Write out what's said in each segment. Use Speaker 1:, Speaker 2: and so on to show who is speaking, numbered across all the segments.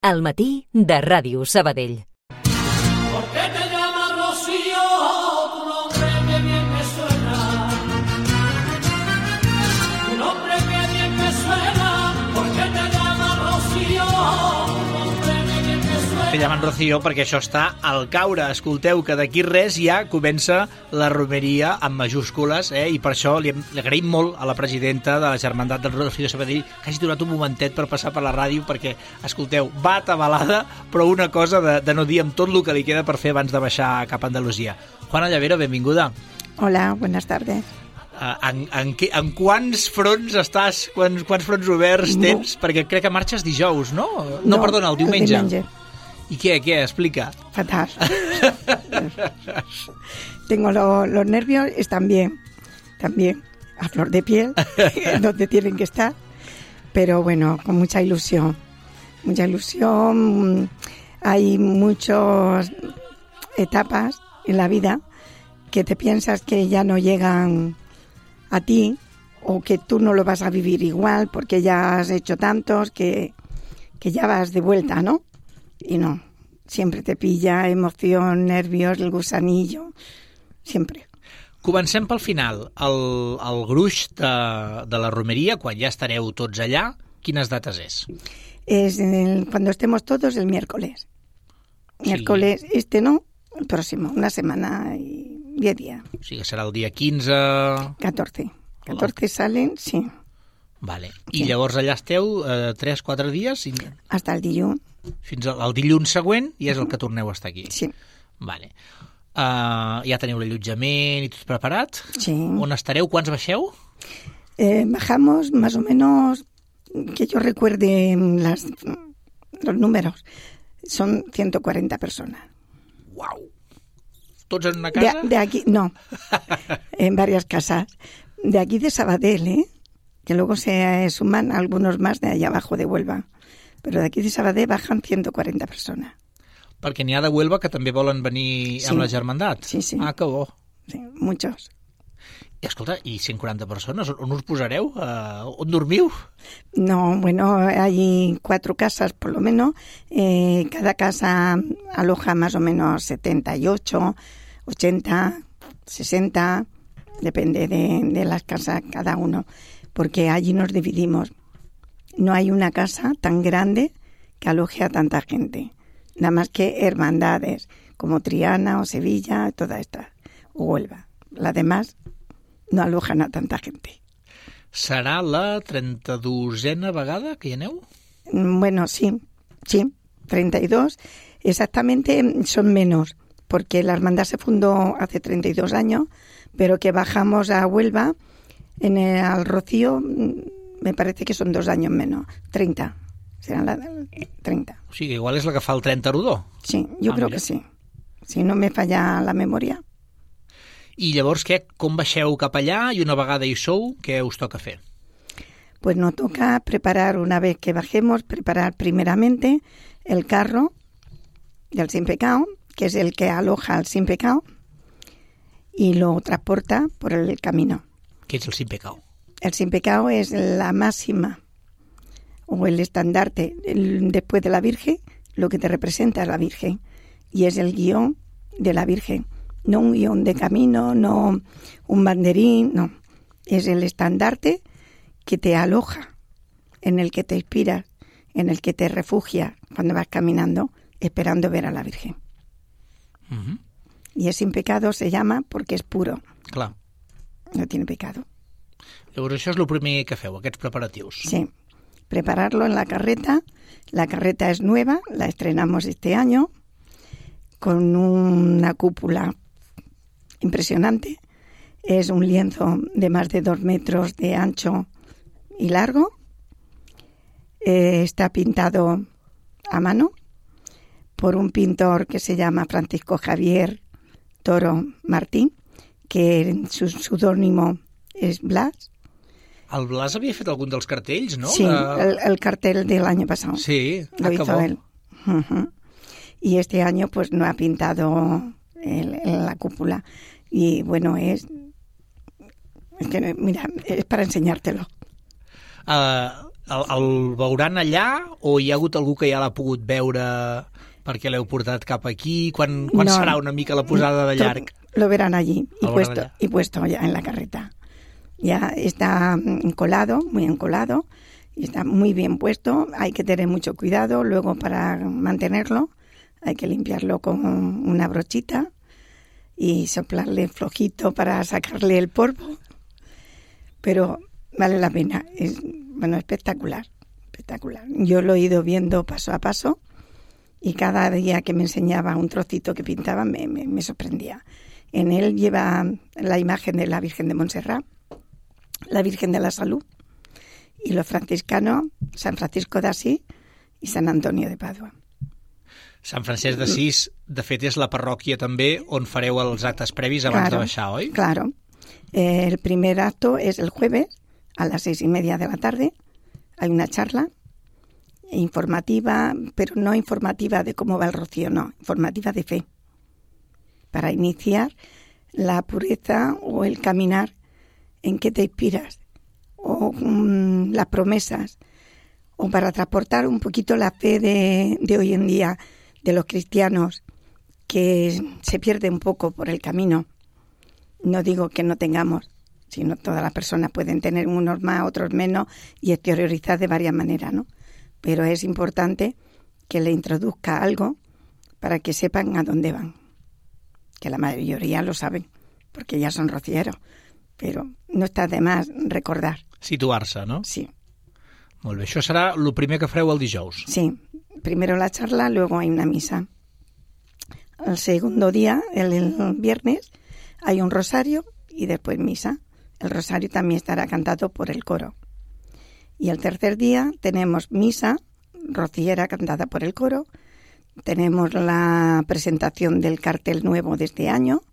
Speaker 1: Al matí de Ràdio Sabadell.
Speaker 2: ¿Por qué te llamas Rocío? Tu nombre que bien me suena. Tu nombre que bien me suena. ¿Por qué te llamas Rocío? Tu nombre que bien me suena.
Speaker 3: Te llamen Rocío perquè això està al caure. Escolteu que d'aquí res ja comença la romeria amb majúscules, i per això li agraïm molt a la presidenta de la Germandat del Rocío Sabadell que hagi donat un momentet per passar per la ràdio perquè, escolteu, va atabalada, però una cosa de no dir amb tot el que li queda per fer abans de baixar cap a Andalusia. Juana Llavero, benvinguda.
Speaker 4: Hola, buenas tardes.
Speaker 3: En quants fronts estàs? Quants fronts oberts tens? Perquè crec que marxes dijous, no? No, perdona, el diumenge. ¿Y qué? Explica.
Speaker 4: Fatal. Tengo los nervios, están bien, también a flor de piel, donde tienen que estar, pero bueno, con mucha ilusión. Hay muchas etapas en la vida que te piensas que ya no llegan a ti o que tú no lo vas a vivir igual porque ya has hecho tantos que ya vas de vuelta, ¿no? Y no, sempre te pilla emoció, nervios, el gusanillo, sempre.
Speaker 3: Comencem pel final. El gruix de la romeria, quan ja estareu tots allà, quines dates és?
Speaker 4: Cuando estemos todos el miércoles. Sí. Miércoles no, el próximo, una semana y 10 días.
Speaker 3: O sigui que serà el dia 15...
Speaker 4: 14. 14 salen, sí.
Speaker 3: Vale. I llavors allà esteu 3-4 dies?
Speaker 4: Hasta el dilluns.
Speaker 3: Fins al dilluns següent i és el que torneu a estar aquí.
Speaker 4: Sí.
Speaker 3: Vale. Ja teniu l'allotjament i tot preparat?
Speaker 4: Sí.
Speaker 3: On estareu? Quants baixeu?
Speaker 4: Bajamos más o menos, que yo recuerde los números, son 140 personas.
Speaker 3: Uau! ¿Tots en una casa?
Speaker 4: De aquí, no, en varias casas. De aquí de Sabadell, que luego se suman algunos más de allá abajo de Huelva. Però d'aquí de Sabadell bajan 140 persones.
Speaker 3: Perquè n'hi ha de Huelva que també volen venir amb la Germandat?
Speaker 4: Sí, sí.
Speaker 3: Ah, que bo.
Speaker 4: Sí, muchos.
Speaker 3: I escolta, i 140 persones, on us posareu? On dormiu?
Speaker 4: No, bueno, hay 4 casas por lo menos. Cada casa aloja más o menos 78, 80, 60, depende de las casas cada uno, porque allí nos dividimos. No hay una casa tan grande que aloje a tanta gente. Nada más que hermandades, como Triana o Sevilla, toda esta, o Huelva. Las demás no alojan a tanta gente.
Speaker 3: Serà la 32a vegada que hi aneu?
Speaker 4: Bueno, sí, 32. Exactamente son menos, porque la hermandad se fundó hace 32 años, pero que bajamos a Huelva, al Rocío... Me parece que son 2 años menos, 30, serán 30.
Speaker 3: O sigui, igual és la que fa el 30 rodó.
Speaker 4: Sí, yo creo que sí, si no me falla la memoria.
Speaker 3: I llavors, com baixeu cap allà i una vegada hi sou, què us toca fer?
Speaker 4: Pues nos toca preparar, una vez que bajemos, preparar primeramente el carro del Sin Pecado, que es el que aloja al Sin Pecado, y lo transporta por el camino.
Speaker 3: Què és el Sin Pecado?
Speaker 4: El Sin Pecado es la máxima o el estandarte después de la Virgen, lo que te representa es la Virgen y es el guión de la Virgen, no un guión de camino, no un banderín, no, es el estandarte que te aloja, en el que te inspiras, en el que te refugias cuando vas caminando esperando ver a la Virgen.
Speaker 3: Uh-huh.
Speaker 4: Y el Sin Pecado se llama porque es puro.
Speaker 3: Clar.
Speaker 4: No tiene pecado.
Speaker 3: Llavors això és el primer que feu, aquests preparatius.
Speaker 4: Sí, prepararlo en la carreta. La carreta es nueva, la estrenamos este año, con una cúpula impresionante. Es un lienzo de más de 2 metros de ancho y largo. Está pintado a mano por un pintor que se llama Francisco Javier Toro Martín, que su pseudónimo es Blas.
Speaker 3: El Blas havia fet algun dels cartells, no?
Speaker 4: Sí, el cartel del año pasado.
Speaker 3: Sí,
Speaker 4: lo hizo él. Uh-huh. Y este año pues no ha pintado la cúpula. Y bueno, es que, mira, es para enseñártelo.
Speaker 3: El veuran allà o hi ha hagut algú que ja l'ha pogut veure perquè l'heu portat cap aquí? Quan
Speaker 4: No.
Speaker 3: serà una mica la posada de llarg?
Speaker 4: Lo verán allí
Speaker 3: Lo verán allá.
Speaker 4: y puesto ya en la carreta. Ya está encolado, muy encolado, y está muy bien puesto. Hay que tener mucho cuidado luego para mantenerlo. Hay que limpiarlo con una brochita y soplarle flojito para sacarle el polvo. Pero vale la pena. Es, bueno, espectacular, espectacular. Yo lo he ido viendo paso a paso y cada día que me enseñaba un trocito que pintaba me sorprendía. En él lleva la imagen de la Virgen de Montserrat, la Virgen de la Salud y los franciscanos, San Francisco de Asís y San Antonio de Padua.
Speaker 3: Sant Francesc d'Assís, de fet, és la parròquia també on fareu els actes previs abans de baixar, oi?
Speaker 4: Claro. El primer acto es el jueves a las 6:30 de la tarde. Hay una charla informativa, pero no informativa de cómo va el rocío, no, informativa de fe, para iniciar la pureza o el caminar en qué te inspiras, o las promesas, o para transportar un poquito la fe de hoy en día, de los cristianos, que se pierde un poco por el camino. No digo que no tengamos, sino todas las personas pueden tener unos más, otros menos, y exteriorizar de varias maneras, ¿no? Pero es importante que le introduzca algo para que sepan a dónde van. Que la mayoría lo saben, porque ya son rocieros. Pero no está de más recordar.
Speaker 3: Situar-se, no?
Speaker 4: Sí,
Speaker 3: Molt bé. Això serà el primer que fareu el dijous.
Speaker 4: sí. Primero la charla, luego hay una misa. El segundo día, el viernes, hay un rosario y después misa. El rosario también estará cantado por el coro. Y el tercer día tenemos misa, rociera cantada por el coro. Tenemos la presentación del cartel nuevo de este año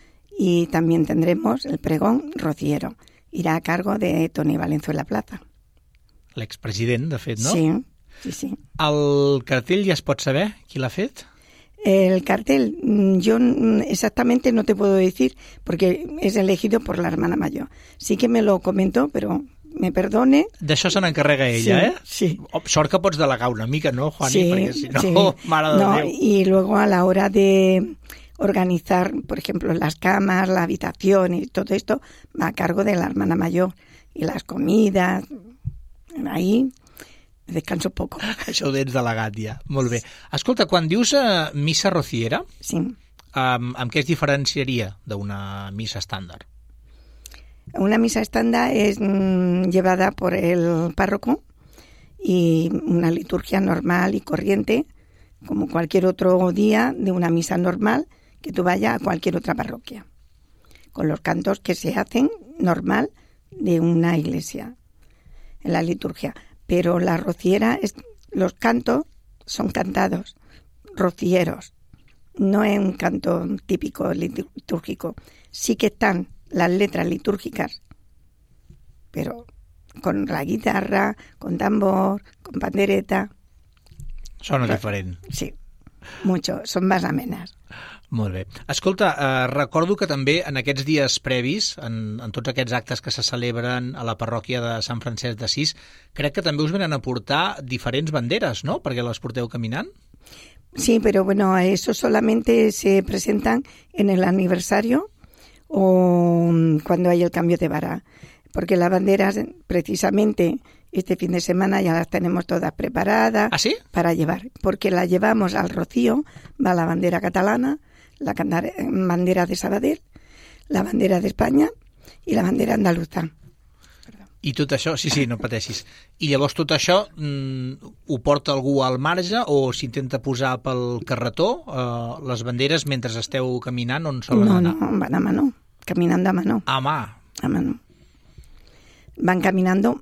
Speaker 4: y también tendremos el pregón rociero. Irá a cargo de Toni Valenzuela Plaza.
Speaker 3: L'expresident, de fet, no?
Speaker 4: Sí, sí, sí.
Speaker 3: El cartell ja es pot saber qui l'ha fet?
Speaker 4: El cartel, yo exactamente no te puedo decir porque es elegido por la hermana mayor. Sí que me lo comentó, pero me perdone.
Speaker 3: D'això se n'encarrega ella, eh?
Speaker 4: Sí.
Speaker 3: Oh, sort que pots delegar una mica, no, Juani?
Speaker 4: Sí,
Speaker 3: Perquè si no,
Speaker 4: sí.
Speaker 3: mare de
Speaker 4: No,
Speaker 3: Déu.
Speaker 4: y luego a la hora de organizar, por ejemplo, las camas, la habitación y todo esto, va a cargo de la hermana mayor. Y las comidas, ahí descanso poco.
Speaker 3: Això ho tens delegat ja. Molt bé. Escolta, quan dius missa rociera,
Speaker 4: Sí.
Speaker 3: amb què es diferenciaria d'una missa estàndard?
Speaker 4: Una misa estándar es llevada por el párroco y una liturgia normal y corriente, como cualquier otro día de una misa normal que tú vayas a cualquier otra parroquia, con los cantos que se hacen normal de una iglesia en la liturgia. Pero la rociera, los cantos son cantados, rocieros, no es un canto típico litúrgico. Sí que están las letras litúrgicas, pero con la guitarra, con tambor, con pandereta.
Speaker 3: Sona diferent.
Speaker 4: Sí, mucho, son más amenas.
Speaker 3: Molt bé. Escolta, recordo que també en aquests dies previs, en tots aquests actes que se celebren a la parròquia de Sant Francesc d'Assís, crec que també us venen a portar diferents banderes, no?, perquè les porteu caminant.
Speaker 4: Sí, pero bueno, eso solamente se presentan en el aniversario o cuando hay el cambio de vara, porque las banderas precisamente este fin de semana ya las tenemos todas preparadas.
Speaker 3: ¿Ah, sí?
Speaker 4: Para llevar, porque la llevamos al rocío, va la bandera catalana, la bandera de Sabadell, la bandera de España y la bandera andaluza.
Speaker 3: I tot això, sí, no pateixis. I llavors tot això ho porta algú al marge o s'intenta posar pel carretó les banderes mentre esteu caminant on solen anar?
Speaker 4: No, van a mano, caminando a mano.
Speaker 3: A mà.
Speaker 4: A mano. Van caminando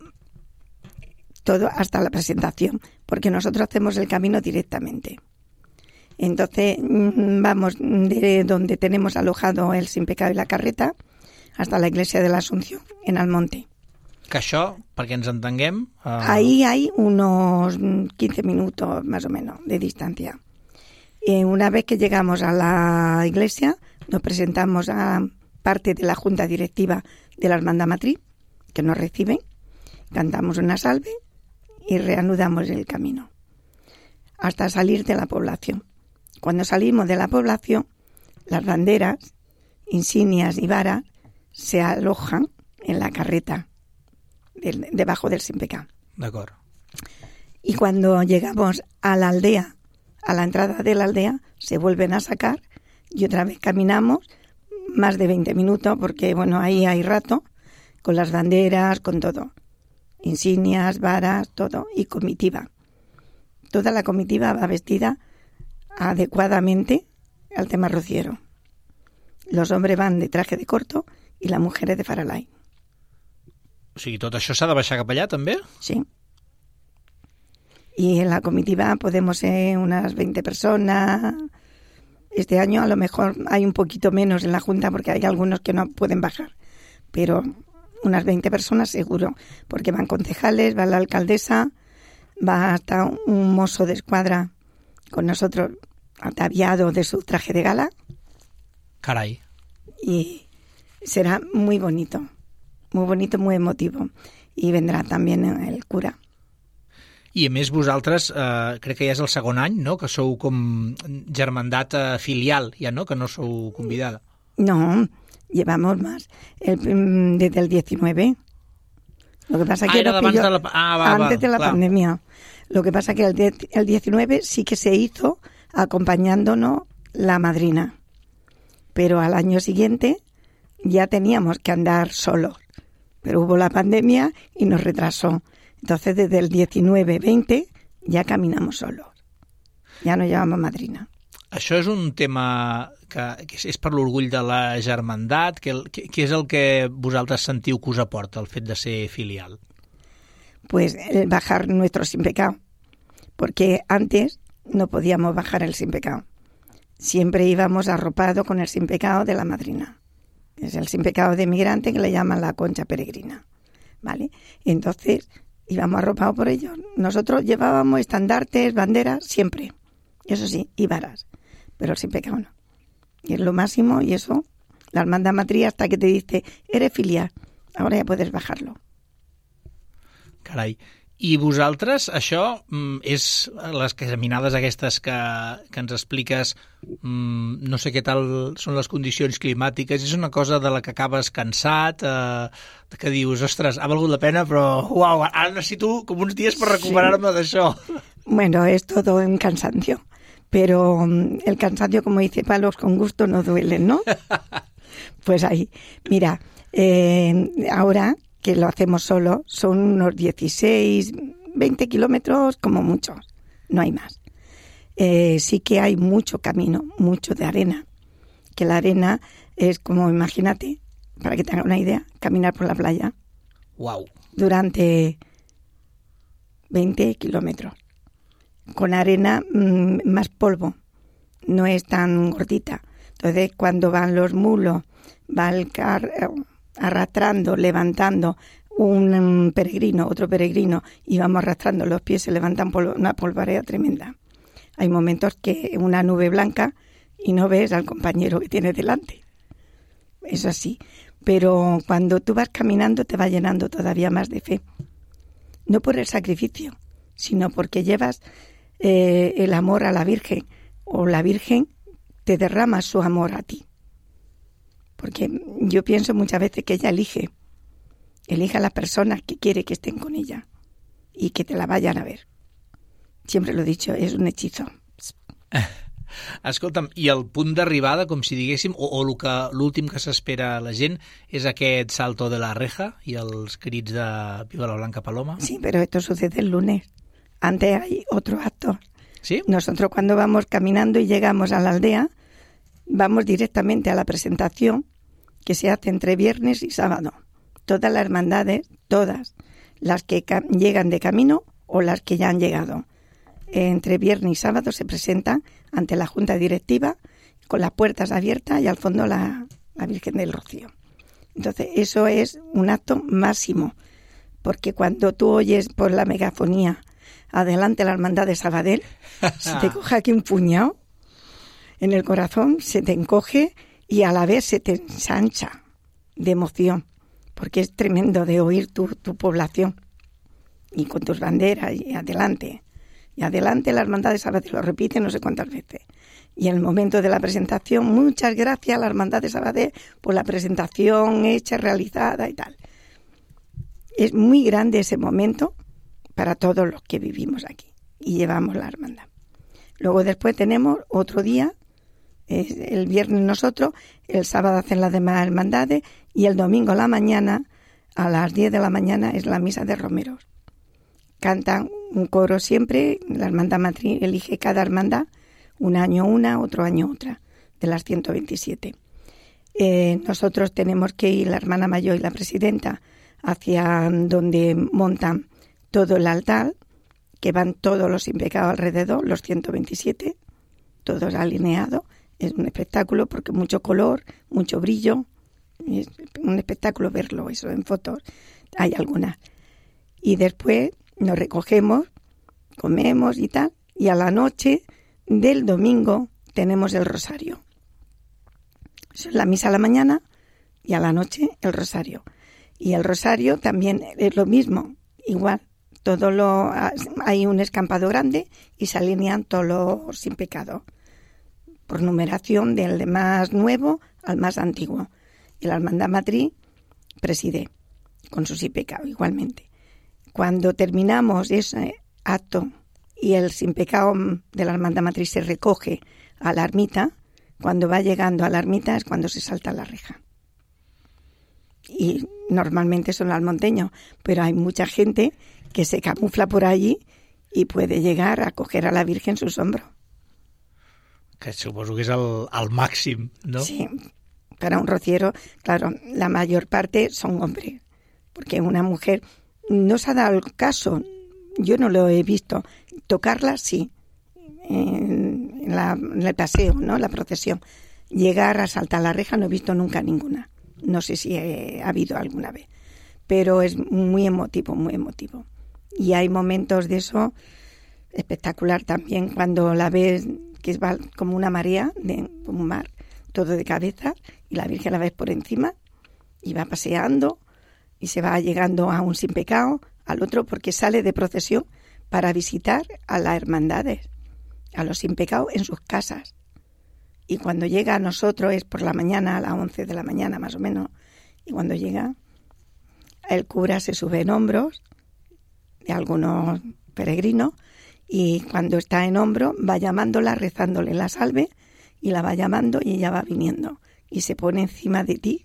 Speaker 4: todo hasta la presentación, porque nosotros hacemos el camino directamente. Entonces vamos de donde tenemos alojado el Sin Pecado y la Carreta hasta la iglesia de la Asunción, en Almonte.
Speaker 3: Que això, perquè ens entenguem...
Speaker 4: Ahí hay unos 15 minutos más o menos de distancia. Una vez que llegamos a la iglesia, nos presentamos a parte de la junta directiva de la Hermandad Matriz, que nos reciben, cantamos una salve y reanudamos el camino hasta salir de la población. Cuando salimos de la población, las banderas, insignias y varas se alojan en la carreta debajo del Sin Pecado.
Speaker 3: D'acord.
Speaker 4: Y cuando llegamos a la aldea, a la entrada de la aldea, se vuelven a sacar y otra vez caminamos más de 20 minutos porque, bueno, ahí hay rato, con las banderas, con todo. Insignias, varas, todo, y comitiva. Toda la comitiva va vestida adecuadamente al tema rociero. Los hombres van de traje de corto y las mujeres de faralay.
Speaker 3: O sigui, tot això s'ha de baixar cap allà, també?
Speaker 4: Sí. Y en la comitiva podemos ser unas 20 personas. Este año a lo mejor hay un poquito menos en la Junta porque hay algunos que no pueden bajar. Pero unas 20 personas seguro, porque van concejales, va la alcaldesa, va hasta un mozo de escuadra con nosotros ataviado de su traje de gala.
Speaker 3: Carai.
Speaker 4: Y será muy bonito, muy emotivo. Y vendrá también el cura.
Speaker 3: I a més vosaltres, crec que ja és el segon any, no?, que sou com germandat filial, ja no?, que no sou convidada.
Speaker 4: No, llevamos más. Desde el 19. Lo que pasa que
Speaker 3: era
Speaker 4: antes de la
Speaker 3: clar.
Speaker 4: pandemia. Lo que pasa que el 19 sí que se hizo acompañándonos la madrina. Pero al año siguiente ya teníamos que andar solos. Pero hubo la pandemia y nos retrasó. Entonces, desde el 19-20 ya caminamos solos. Ja no llevamos madrina.
Speaker 3: Això és un tema que és per l'orgull de la germandat. Què és el que vosaltres sentiu que us aporta el fet de ser filial?
Speaker 4: Pues el bajar nuestro Sin Pecado. Porque antes no podíamos bajar el Sin Pecado. Siempre íbamos arropados con el Sin Pecado de la madrina. Es el Sin Pecado de migrante que le llaman la concha peregrina. ¿Vale? Entonces íbamos arropados por ellos. Nosotros llevábamos estandartes, banderas, siempre. Eso sí, y varas. Pero el Sin Pecado no. Y es lo máximo, y eso, la hermandad matriz hasta que te dice, eres filial, ahora ya puedes bajarlo.
Speaker 3: Carai. I vosaltres, això és les caminades aquestes que ens expliques, no sé què tal són les condicions climàtiques, és una cosa de la que acabes cansat, que dius, ostres, ha valgut la pena, però uau, ara necessito com uns dies per recuperar-me d'això.
Speaker 4: Bueno, es todo un cansancio, pero el cansancio, como dice Palos, con gusto no duele, ¿no? Pues ahí, mira, ahora que lo hacemos solo, son unos 16, 20 kilómetros como muchos, no hay más. Sí que hay mucho camino, mucho de arena, que la arena es como, imagínate, para que tengan una idea, caminar por la playa.
Speaker 3: Wow.
Speaker 4: Durante 20 kilómetros, con arena más polvo, no es tan gordita. Entonces, cuando van los mulos, va el arrastrando, levantando un peregrino, otro peregrino, y vamos arrastrando, los pies se levantan por una polvareda tremenda. Hay momentos que una nube blanca y no ves al compañero que tienes delante. Es así. Pero cuando tú vas caminando te va llenando todavía más de fe. No por el sacrificio, sino porque llevas el amor a la Virgen, o la Virgen te derrama su amor a ti. Porque yo pienso muchas veces que ella elige a las personas que quiere que estén con ella y que te la vayan a ver. Siempre lo he dicho, és un hechizo.
Speaker 3: Escolta'm, i el punt d'arribada, com si diguéssim, o l'últim que s'espera a la gent, és aquest salto de la reja i els crits de Viva la Blanca Paloma?
Speaker 4: Sí, pero esto sucede el lunes. Antes hay otro acto.
Speaker 3: ¿Sí?
Speaker 4: Nosotros cuando vamos caminando y llegamos a la aldea, vamos directamente a la presentación que se hace entre viernes y sábado. Todas las hermandades, todas, las que llegan de camino o las que ya han llegado. Entre viernes y sábado se presentan ante la Junta Directiva con las puertas abiertas y al fondo la Virgen del Rocío. Entonces, eso es un acto máximo, porque cuando tú oyes por la megafonía adelante la hermandad de Sabadell, se te coge aquí un puñado en el corazón, se te encoge y a la vez se te ensancha de emoción, porque es tremendo de oír tu población. y con tus banderas y adelante. Y adelante la Hermandad de Sabadell, lo repite no sé cuántas veces. Y en el momento de la presentación, muchas gracias a la Hermandad de Sabadell por la presentación hecha, realizada y tal. Es muy grande ese momento para todos los que vivimos aquí y llevamos la hermandad. Luego después tenemos otro día, el viernes nosotros, el sábado hacen las demás hermandades y el domingo a la mañana, a las 10 de la mañana, es la misa de romeros. Cantan un coro siempre, la hermandad matriz elige cada hermandad, un año una, otro año otra, de las 127. Nosotros tenemos que ir, la hermana mayor y la presidenta, hacia donde montan todo el altar, que van todos los sin pecado alrededor, los 127, todos alineados. Es un espectáculo porque mucho color, mucho brillo. Es un espectáculo verlo, eso en fotos. Hay algunas. Y después nos recogemos, comemos y tal. Y a la noche del domingo tenemos el rosario. Eso es la misa a la mañana y a la noche el rosario. Y el rosario también es lo mismo, igual. Hay un escampado grande y se alinean todos los sin pecado, por numeración del de más nuevo al más antiguo. Y la hermandad matriz preside con su sin pecado igualmente. Cuando terminamos ese acto y el sin pecado de la hermandad matriz se recoge a la ermita, cuando va llegando a la ermita es cuando se salta la reja. Y normalmente son almonteños, pero hay mucha gente que se camufla por allí y puede llegar a coger a la Virgen en sus hombros.
Speaker 3: Que suposo que es el màxim, ¿no?
Speaker 4: Sí, para un rociero, claro, la mayor parte son hombres, porque una mujer no se ha dado el caso, yo no lo he visto, tocarla sí, en el paseo, ¿no? La procesión. Llegar a saltar la reja no he visto nunca ninguna, no sé si ha habido alguna vez, pero es muy emotivo, muy emotivo. Y hay momentos de eso espectacular también, cuando la ves que va como una marea, como un mar, todo de cabeza, y la Virgen la ves por encima, y va paseando, y se va llegando a un sin pecado, al otro, porque sale de procesión para visitar a las hermandades, a los sin pecado en sus casas. Y cuando llega a nosotros es por la mañana, a las 11 de la mañana más o menos, y cuando llega, el cura se sube en hombros de algunos peregrinos, y cuando está en hombro va llamándola, rezándole la salve, y la va llamando y ella va viniendo y se pone encima de ti,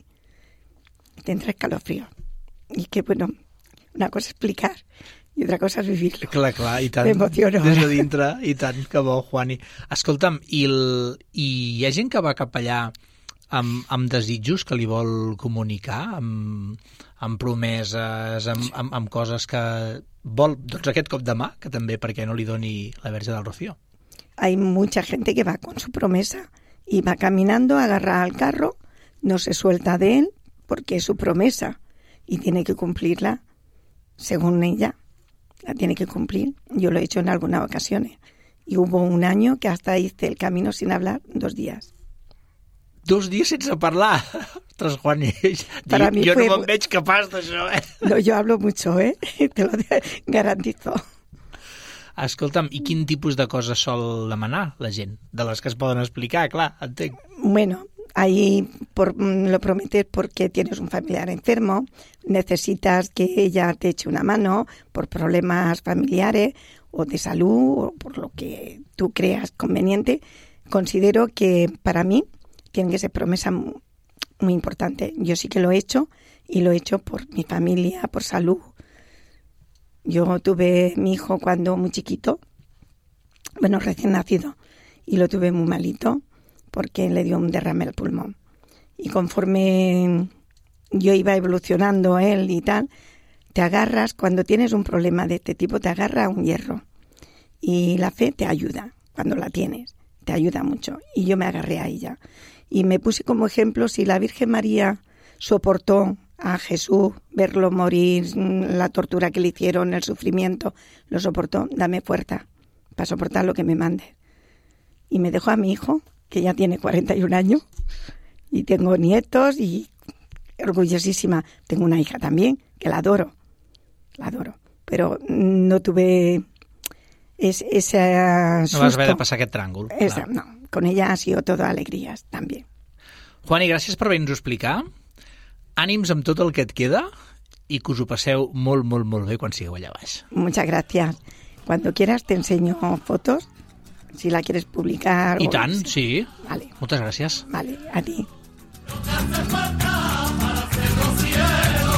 Speaker 4: te entra escalofrío. I que, bueno, una cosa és explicar i otra cosa és vivirlo.
Speaker 3: Clar, i tant.
Speaker 4: M'emociono.
Speaker 3: Des de dintre, i tant, que bo, Juani. Escolta'm, i hi ha gent que va cap allà amb desitjos que li vol comunicar, amb promeses, amb coses que vol, doncs aquest cop de mà, que també perquè no li doni la Verge del Rocío.
Speaker 4: Hay mucha gente que va con su promesa y va caminando, agarra al carro, no se suelta de él porque es su promesa y tiene que cumplirla según ella. La tiene que cumplir. Yo lo he hecho en algunas ocasiones. Y hubo un año que hasta hice el camino sin hablar 2 días.
Speaker 3: 2 dies sense parlar? Ostres, Juani, jo no me'n veig capaç d'això,
Speaker 4: No, yo hablo mucho, te lo garantizo.
Speaker 3: Escolta'm, i quin tipus de coses sol demanar la gent? De les que es poden explicar, clar, entenc.
Speaker 4: Bueno, ahí lo prometes porque tienes un familiar enfermo, necesitas que ella te eche una mano por problemas familiares o de salud o por lo que tú creas conveniente. Considero que para mí tienen que ser promesas muy importantes. Yo sí que lo he hecho y lo he hecho por mi familia, por salud. Yo tuve mi hijo cuando muy chiquito, bueno, recién nacido, y lo tuve muy malito porque le dio un derrame al pulmón. Y conforme yo iba evolucionando él y tal, te agarras, cuando tienes un problema de este tipo, te agarra a un hierro. Y la fe te ayuda, cuando la tienes, te ayuda mucho. Y yo me agarré a ella. Y me puse como ejemplo, si la Virgen María soportó a Jesús, verlo morir, la tortura que le hicieron, el sufrimiento, lo soportó, dame fuerza para soportar lo que me mandes. Y me dejó a mi hijo, que ya tiene 41 años, y tengo nietos y orgullosísima. Tengo una hija también, que la adoro, pero no tuve ese susto.
Speaker 3: No vas haver de passar aquest tràngol.
Speaker 4: No, con ella ha sido todo alegrías también.
Speaker 3: Juani, gràcies per venir-nos a explicar. Ànims amb tot el que et queda i que us ho passeu molt, molt, molt bé quan sigueu allà baix.
Speaker 4: Muchas gracias. Cuando quieras te enseño fotos, si la quieres publicar.
Speaker 3: I tant, sí.
Speaker 4: Vale.
Speaker 3: Moltes gràcies.
Speaker 4: Vale, a ti.
Speaker 2: No te hace falta para hacerlo cielo.